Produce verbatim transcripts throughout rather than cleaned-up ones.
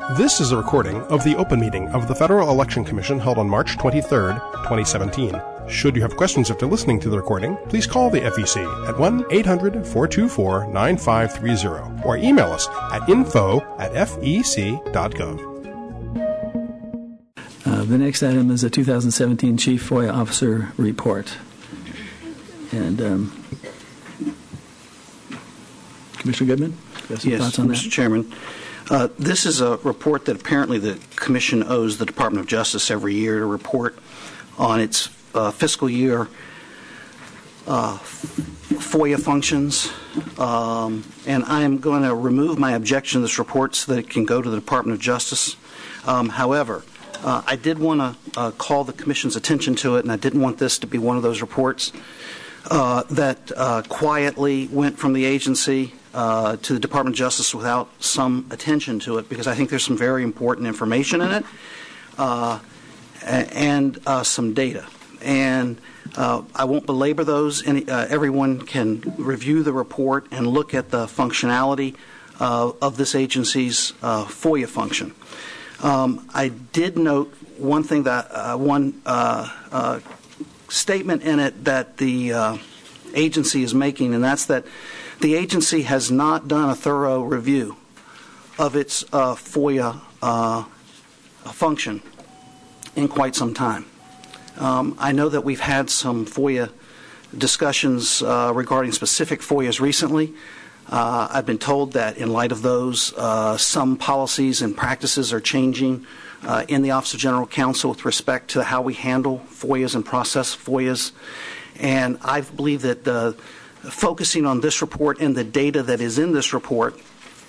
This is a recording of the open meeting of the Federal Election Commission held on March twenty-third, twenty seventeen. Should you have questions after listening to the recording, please call the F E C at one eight hundred, four two four, nine five three zero or email us at info at fec.gov. Uh, the next item is a two thousand seventeen Chief FOIA Officer Report. And um, Commissioner Goodman, you have some yes, thoughts on Mister that? Chairman. Uh, this is a report that apparently the Commission owes the Department of Justice every year to report on its uh, fiscal year uh, FOIA functions. Um, and I am going to remove my objection to this report so that it can go to the Department of Justice. Um, however, uh, I did want to uh, call the Commission's attention to it, and I didn't want this to be one of those reports uh, that uh, quietly went from the agency Uh, to the Department of Justice without some attention to it, because I think there's some very important information in it uh, and uh, some data. And uh, I won't belabor those. Any, uh, everyone can review the report and look at the functionality uh, of this agency's uh, FOIA function. Um, I did note one thing that uh, one uh, uh, statement in it that the uh, agency is making, and that's that the agency has not done a thorough review of its uh, FOIA uh, function in quite some time. Um, I know that we've had some FOIA discussions uh, regarding specific FOIAs recently. Uh, I've been told that in light of those, uh, some policies and practices are changing uh, in the Office of General Counsel with respect to how we handle FOIAs and process FOIAs. And I believe that the focusing on this report and the data that is in this report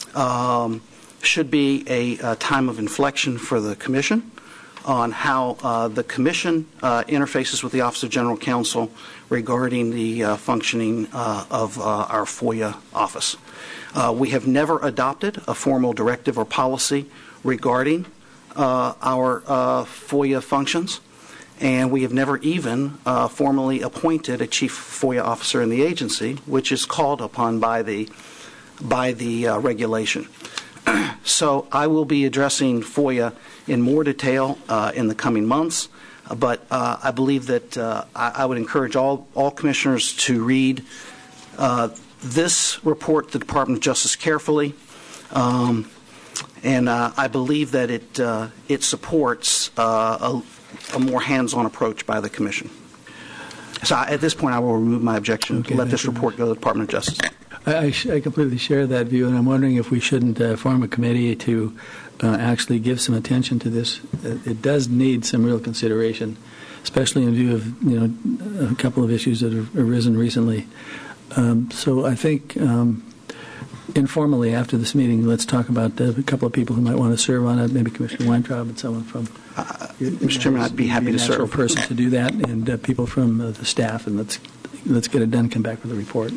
um, should be a, a time of inflection for the Commission on how uh, the Commission uh, interfaces with the Office of General Counsel regarding the uh, functioning uh, of uh, our FOIA office. Uh, we have never adopted a formal directive or policy regarding uh, our uh, FOIA functions. And we have never even uh, formally appointed a chief FOIA officer in the agency, which is called upon by the by the uh, regulation. So I will be addressing FOIA in more detail uh, in the coming months, but uh, I believe that uh, I, I would encourage all all commissioners to read uh, this report to the Department of Justice carefully, um, and uh, I believe that it uh, it supports uh, a a more hands-on approach by the Commission. So I, at this point, I will remove my objection okay, to let this report go to the Department of Justice. I, I, sh- I completely share that view, and I'm wondering if we shouldn't uh, form a committee to uh, actually give some attention to this. Uh, it does need some real consideration, especially in view of you know a couple of issues that have arisen recently. Um, so I think um, informally after this meeting, let's talk about uh, a couple of people who might want to serve on it, maybe Commissioner Weintraub and someone from Uh, Mister Chairman, I'd be happy to serve. A natural person to do that, and uh, people from uh, the staff, and let's let's get it done. Come back with a report.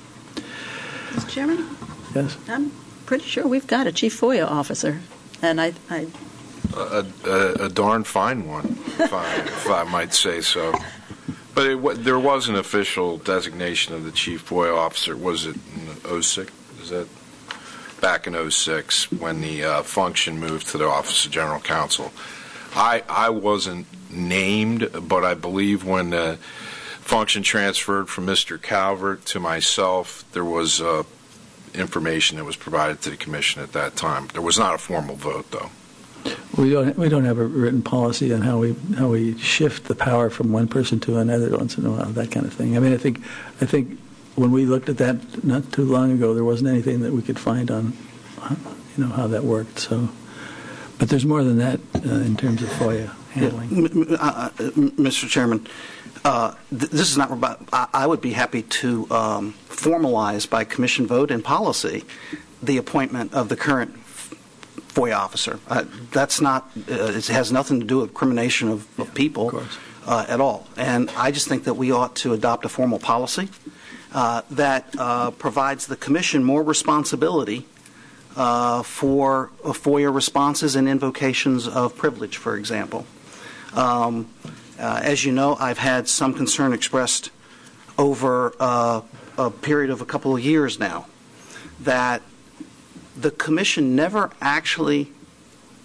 Mister Chairman, yes, I'm pretty sure we've got a chief FOIA officer, and I, I a, a, a darn fine one, if I, if I might say so. But it, there was an official designation of the chief FOIA officer. Was it in oh six? Is that back in oh six when the uh, function moved to the Office of General Counsel? I, I wasn't named, but I believe when the function transferred from Mister Calvert to myself, there was uh, information that was provided to the Commission at that time. There was not a formal vote, though. We don't we don't have a written policy on how we how we shift the power from one person to another once in a while, that kind of thing. I mean, I think I think when we looked at that not too long ago, there wasn't anything that we could find on you know how that worked. So. But there's more than that uh, in terms of FOIA handling. Yeah. Uh, uh, Mister Chairman, uh, th- this is not about. I, I would be happy to um, formalize by commission vote and policy the appointment of the current FOIA officer. Uh, that's not. Uh, it has nothing to do with crimination of, of yeah, people of uh, at all. And I just think that we ought to adopt a formal policy uh, that uh, provides the commission more responsibility Uh, for uh, FOIA responses and invocations of privilege, for example. Um, uh, as you know, I've had some concern expressed over uh, a period of a couple of years now that the Commission never actually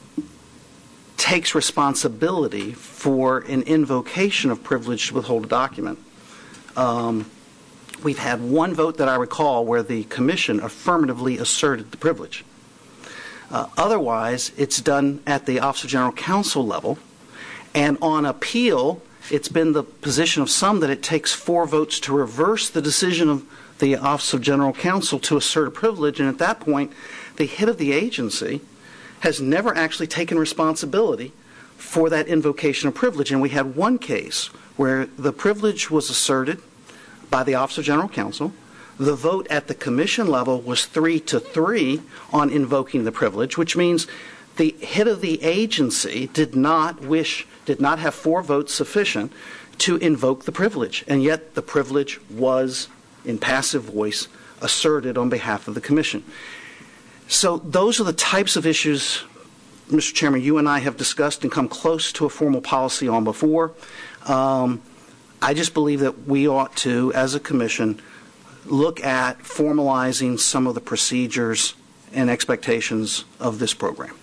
takes responsibility for an invocation of privilege to withhold a document. Um, we've had one vote that I recall where the commission affirmatively asserted the privilege. Uh, otherwise, it's done at the Office of General Counsel level, and on appeal, it's been the position of some that it takes four votes to reverse the decision of the Office of General Counsel to assert a privilege, and at that point, the head of the agency has never actually taken responsibility for that invocation of privilege. And we had one case where the privilege was asserted by the Office of General Counsel. The vote at the commission level was three to three on invoking the privilege, which means the head of the agency did not wish, did not have four votes sufficient to invoke the privilege. And yet the privilege was, in passive voice, asserted on behalf of the commission. So those are the types of issues, Mister Chairman, you and I have discussed and come close to a formal policy on before. Um, I just believe that we ought to, as a commission, look at formalizing some of the procedures and expectations of this program.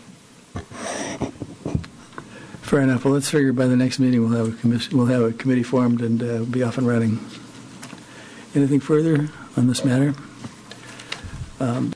Fair enough. Well, let's figure by the next meeting we'll have a commission, we'll have a committee formed and uh, be off and running. Anything further on this matter? Um,